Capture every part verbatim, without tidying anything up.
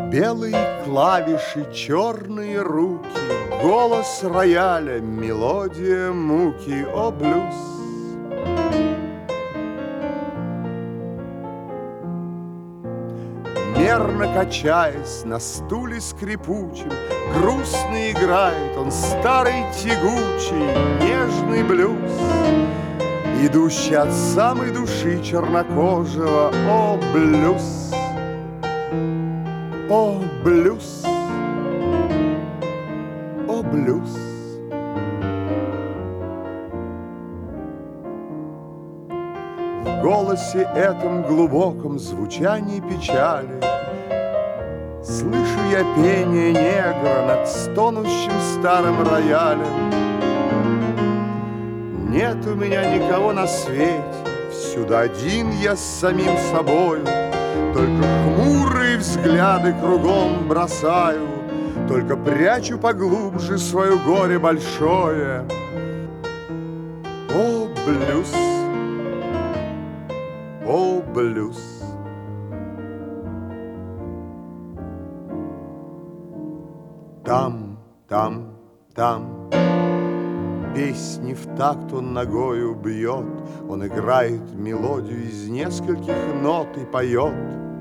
Белые клавиши, черные руки, голос рояля, мелодия муки, о, блюз. Мерно качаясь на стуле скрипучем, грустно играет он старый тягучий нежный блюз, идущий от самой души чернокожего, о, блюз. О, блюз, о, блюз. В голосе этом глубоком звучании печали слышу я пение негра над стонущим старым роялем. Нет у меня никого на свете, всюду один я с самим собою, только хмурые взгляды кругом бросаю, только прячу поглубже свое горе большое. О, блюз, о, блюз. Там, там, там песни в такт он ногою бьет, он играет мелодию из нескольких нот и поет.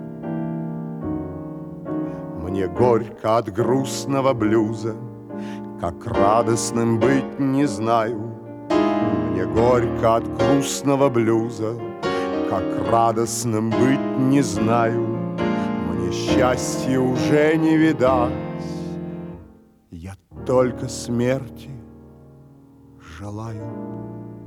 Мне горько от грустного блюза, как радостным быть не знаю. Мне горько от грустного блюза, как радостным быть не знаю. Мне счастья уже не видать, я только смерти желаю.